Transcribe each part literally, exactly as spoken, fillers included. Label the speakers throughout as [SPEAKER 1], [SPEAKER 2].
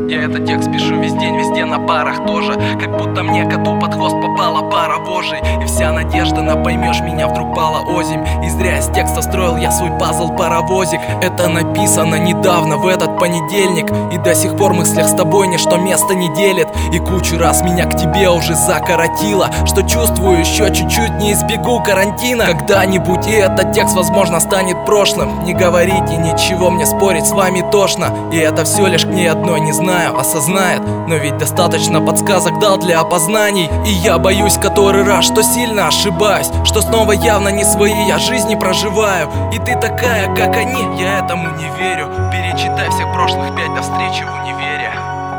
[SPEAKER 1] Я этот текст пишу весь день, везде на парах тоже. Как будто мне коту под хвост попала пара вожей. И вся надежда на поймешь меня вдруг пала озимь. И зря из текста строил я свой пазл-паровозик. Это написано недавно, в этот понедельник. И до сих пор в мыслях с тобой ничто место не делит. И кучу раз меня к тебе уже закоротило, что чувствую, еще чуть-чуть не избегу карантина. Когда-нибудь и этот текст, возможно, станет прошлым. Не говорите ничего, мне спорить с вами тошно. И это все лишь к ней одной, не знаю, осознает. Но ведь достаточно подсказок дал для опознаний. И я боюсь который раз, что сильно ошибаюсь, что снова явно не свои я жизни проживаю. И ты такая, как они, я этому не верю. Перечитай всех прошлых пять, до встречи в универе.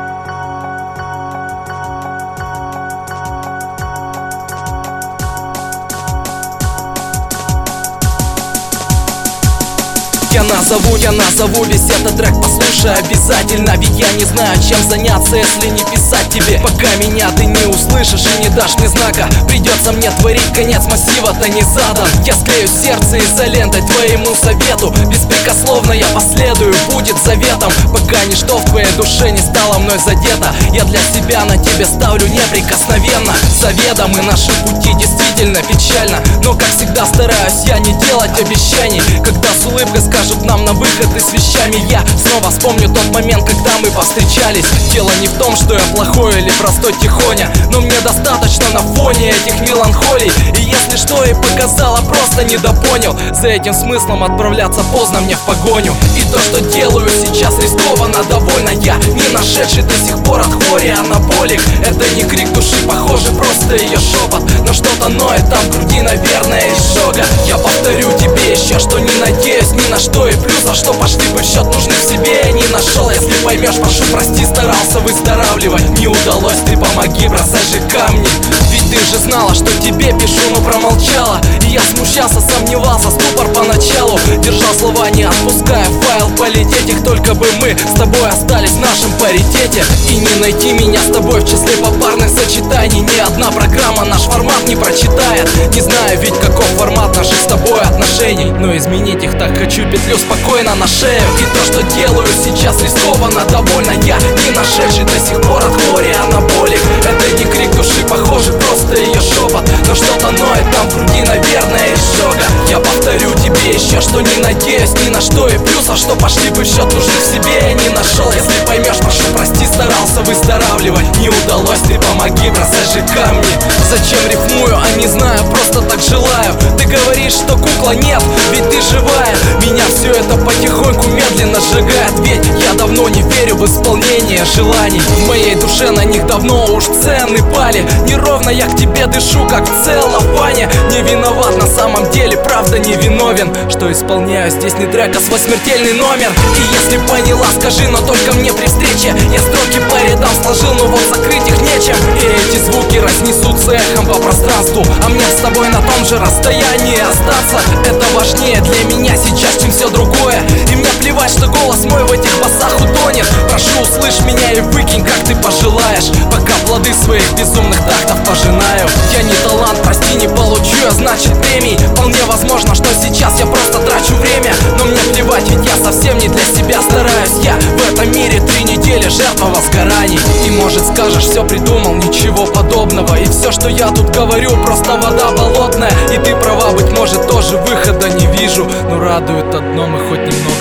[SPEAKER 1] Я назову, я назову весь этот трек, послушай обязательно. Ведь я не знаю, чем заняться, если не писать тебе. Пока меня ты не услышишь и не дашь мне знака, придется мне творить, конец массива-то не задан. Я склею сердце изолентой твоему совету, беспрекословно я последую, будет заветом. Пока ничто в твоей душе не стало мной задето, я для себя на тебе ставлю неприкосновенно. Заведом и наши пути действительно печально, но как всегда стараюсь я не делать обещаний. Когда с улыбкой скажут нам на выход и с вещами, я снова вспомню тот момент, когда мы повстречались. Дело не в том, что я плохой или простой тихоня, но мне достаточно на фоне этих меланхолий. И если что и показала, просто недопонял. За этим смыслом отправляться поздно мне в погоню. И то, что делаю сейчас, рискованно довольно. Я не нашедший до сих пор от хвори анаболик. Это не крик души, похоже, просто ее шепот. Но что-то ноет там в груди, наверное, изжога. Я повторю тебе еще, что не надеюсь ни на что. И плюс, а что пошли бы в счет, нужны в себе я не нашел. Если поймешь, прошу прости, старался выздоравливать. Не удалось, ты помоги, бросай же камни. Ведь ты же знала, что тебе пишу, но промолчала. И я смущался, сомневался, ступор поначалу. Держал слова, не отпуская файл полететь. Их только бы мы с тобой остались в нашем паритете. И не найти меня с тобой в числе попарных сочетаний. Ни одна программа наш формат не прочитает. Не знаю ведь каков формат наших с тобой отношений, но изменить их так хочу, петлю спокойно на шею. И то, что делаю сейчас, рискованно довольно. Я не нашедший до сих пор от хвори анаболик. Это не крик души, похоже, просто ее шепот. Но что-то ноет там в груди, наверное, изжога. Я повторю тебе еще, что не надеюсь ни на что. И плюс, а что пошли бы в счет, нужных в себе я не нашел. Если поймешь, прошу прости, старался выздоравливать. Не удалось, ты помоги, бросай же камни. Зачем рифмую, а не знаю, просто так желаю. Ты говоришь, что кукла, нет, ведь ты живая. Меня все это потихоньку медленно сжигает. Ведь я давно не верю в исполнение желаний. В моей душе на них давно уж цены пали. Неровно я к тебе дышу, как в целлофане. Не виноват на самом деле, правда не виновен, что исполняю здесь не трек, а свой смертельный номер. И если поняла, скажи, но только мне при встрече. Я строки по рядам сложил, но вот закрыть их нечем. И эти звуки разнесутся эхом по пространству, а мне с тобой на том же расстоянии остаться. Это важнее для меня сейчас, чем все другое. И мне плевать, что голос мой в этих басах утонет. Прошу, услышь меня и выкинь, как ты пожелаешь, пока плоды своих безумных тактов пожинаю. Я не талант, прости, не получу я, значит, премий. Вполне возможно, что сейчас я просто трачу время, но мне плевать, ведь я совсем не для себя стараюсь. Я в этом мире три недели жертва возгораний. И может скажешь, все придумал, ничего подобного. И все, что я тут говорю, просто вода болотная. И ты права, быть может, тоже выхода не вижу, но радует одно, мы хоть немного